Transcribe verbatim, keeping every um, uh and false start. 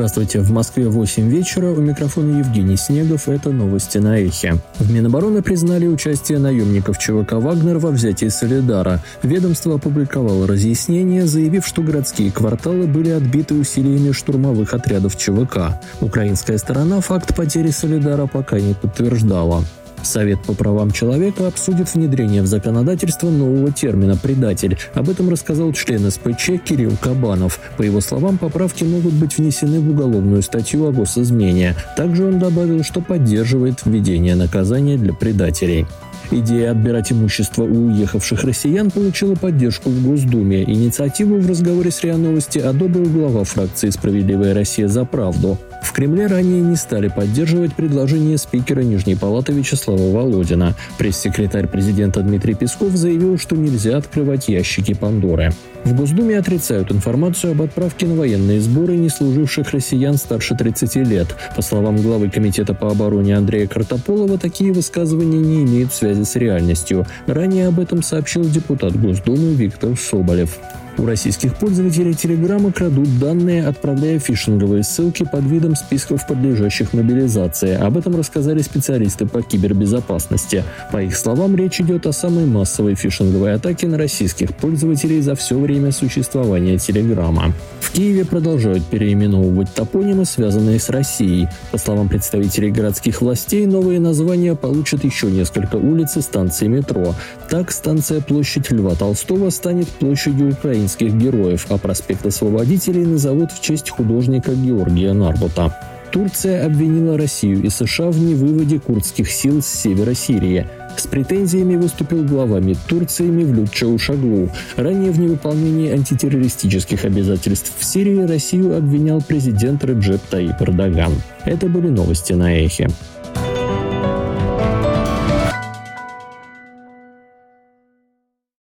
Здравствуйте, в Москве восемь вечера, у микрофона Евгений Снегов, это новости на Эхе. В Минобороны признали участие наемников ЧВК «Вагнер» во взятии Солидара. Ведомство опубликовало разъяснение, заявив, что городские кварталы были отбиты усилиями штурмовых отрядов ЧВК. Украинская сторона факт потери Солидара пока не подтверждала. Совет по правам человека обсудит внедрение в законодательство нового термина «предатель». Об этом рассказал член эс пэ че Кирилл Кабанов. По его словам, поправки могут быть внесены в уголовную статью о госизмене. Также он добавил, что поддерживает введение наказания для предателей. Идея отбирать имущество у уехавших россиян получила поддержку в Госдуме. Инициативу в разговоре с РИА Новости одобрил глава фракции «Справедливая Россия за правду». В Кремле ранее не стали поддерживать предложение спикера Нижней палаты Вячеслава Володина. Пресс-секретарь президента Дмитрий Песков заявил, что нельзя открывать ящики Пандоры. В Госдуме отрицают информацию об отправке на военные сборы неслуживших россиян старше тридцати лет. По словам главы Комитета по обороне Андрея Картополова, такие высказывания не имеют связи с реальностью. Ранее об этом сообщил депутат Госдумы Виктор Соболев. У российских пользователей Телеграма крадут данные, отправляя фишинговые ссылки под видом списков подлежащих мобилизации. Об этом рассказали специалисты по кибербезопасности. По их словам, речь идет о самой массовой фишинговой атаке на российских пользователей за все время существования Телеграма. В Киеве продолжают переименовывать топонимы, связанные с Россией. По словам представителей городских властей, новые названия получат еще несколько улиц и станций метро. Так, станция Площадь Льва Толстого станет площадью украинских героев, а проспект Освободителей назовут в честь художника Георгия Нарбута. Турция обвинила Россию и США в невыводе курдских сил с севера Сирии. С претензиями выступил глава МИД Турции Мевлют Чавушоглу. Ранее в невыполнении антитеррористических обязательств в Сирии Россию обвинял президент Реджеп Таyyip Эрдоган. Это были новости на Эхе.